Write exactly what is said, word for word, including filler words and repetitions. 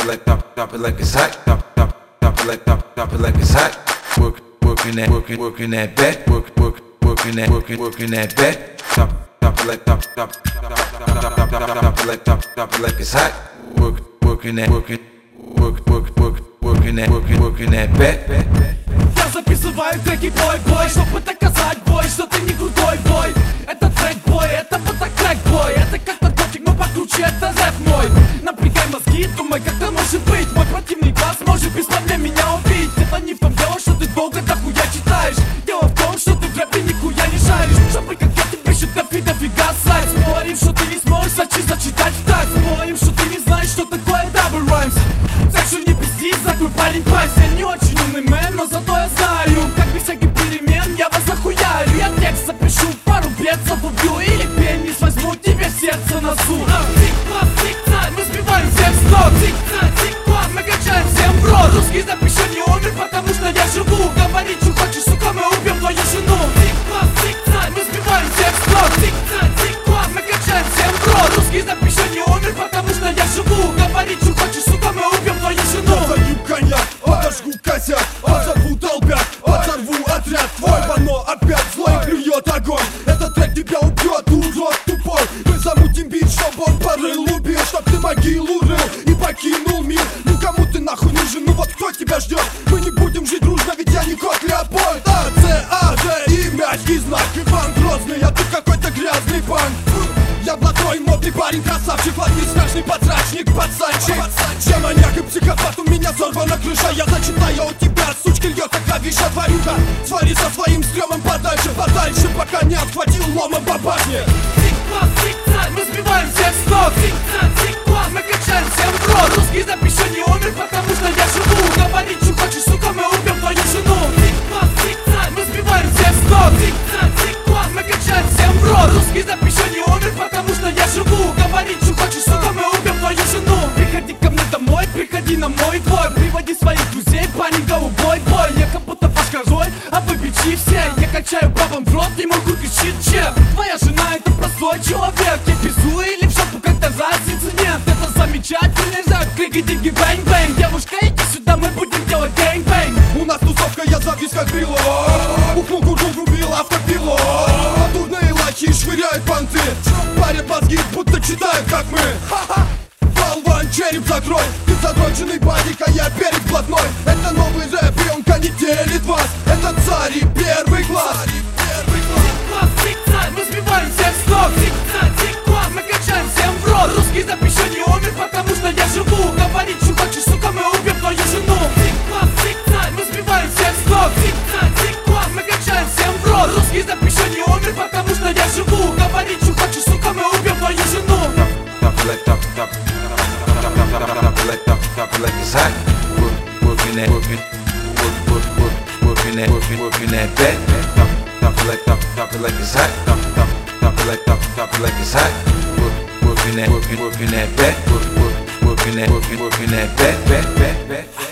it like drop, drop it like it's hot. Drop, drop, drop it like drop, drop it like it's hot. Work, working that, working, working that back. Work, work, working that, working, working that back. Drop, drop it like drop, drop, drop, drop, drop, drop, drop it like drop, drop it like it's hot. Work, working that, working, work, work, work, working that, working, working that back. Я записываю треки бой-бой, чтобы доказать бой, что ты не крутой бой. Это трек бой, это мотокрек бой. Это как наркотик, но покруче, это рэп мой. Напрягай мозги, думай, как это может быть. Мой противный глаз может без проблем меня убить. Это не в том дело, что ты долго дохуя читаешь. Дело в том, что ты в рэпе нихуя не шаришь. Чтобы как я тебе пишет рэп и дофига сайт. Спорим, что ты не сможешь сочи зачитать в так. Спорим, что ты не знаешь, что такое дабл раймс. Так что не пизди, закрой парень пасть. Я не очень умный мэн, но зато я знаю, как без всяких перемен я вас захуярю. Я текст запишу, пару бедцев убью. Или пенис возьму тебе сердце на зуб. Тик-так, тик-так, мы сбиваем всех с ног. Тик-так, тик-так, мы качаем всем в рот. Русский рэп еще не умер, потому что я живу. Говорить, что хочешь, сука, мы убьем твою жену. Тик-так, тик-так, мы сбиваем всех с ног. Тик-так, тик-так, мы качаем всем в рот. Русский рэп еще не умер, потому что я живу. Говорить, что хочешь, сука, мы убьем твою жену. Залью коньяк, подожгу косяк, отзову долбят, оторву отряд твой. Вано опять злой клюет огонь. Этот трек тебя убьет, урод тупой. Мы замутим бит, чтоб он порыл убил, чтоб ты могилу рыл и покинул мир. Ну кому ты нахуй нужен, ну вот кто тебя ждет? Мы не будем жить дружно, ведь я не кот Леопольд. А, Ц, А, Д и мяч и знак. Иван Грозный, а ты какой-то грязный панк. Я блатной, модный парень, красавчик, ладный, страшный потрачник, пацанчик. Я маньяк и психопат, у меня сорвана крыша. Я зачитаю у тебя, сучки, льется клавиша тварюга. Свари со своим стрёмом подальше, подальше, пока не отхватил ломом по башне. Тик-так, тик-так, мы сбиваем всех с ног. Тик-так, тик-так, мы качаем всем в рот. Русский рэп еще не умер, потому что я живу. Говорить, что хочешь, сука, мы убьем твою жену. Тик-так, тик-так, мы сбиваем всех с ног. Тик-так, тик-так, мы качаем всем в рот. Русский рэп еще не умер, потому что я живу. Говорить, что хочешь, сука, мы убьем твою жену. Приходи ко мне домой, приходи на мой двор. Приводи своих друзей, парень голубой бой. Я как будто ваш король, а вы бичи все. Я качаю бабам в рот, и мой хуй кричит чеп. Твоя жена это простой человек. Я безу или в шапку, когда разницы нет. Это замечательный рэп, крики, диги, бэнг-бэнг. Девушка, иди сюда, мы будем делать гэнг-бэнг. У нас тусовка, я завис как брелок. Ухнул курку, врубил автопилот. Дурные лачи швыряют понты. Парят мозги, будто читают, как мы. Болван, череп закрой. Ты задроченный бадик, а я перед блатной. Это новый рэп, и он конетелит вас. Это царь и первый класс. Тик-так, тик-так, мы сбиваем всех с ног. Тик-так, тик-так, мы качаем всем в рот. Русский рэп еще не умер, потому что я живу. Говорить, что хочешь, сука, мы убьем твою жену. Тик-так, тик-так, мы сбиваем всех с ног. Тик-так, тик-так, мы качаем всем в рот. Русский рэп еще не умер, потому что я живу. Говорить, что хочешь, сука, мы убьем твою жену. Drop it like drop, drop, drop, drop, drop, drop it like drop, drop it like it's hot. Work, working that, working, work, work, work, working that, working, working that back. Drop, drop it like drop, drop it like it's hot. Drop, drop, drop it like drop, drop it like it's hot. Work, working that, working, working that back. Work, work, working that, working, working that back, back, back, back.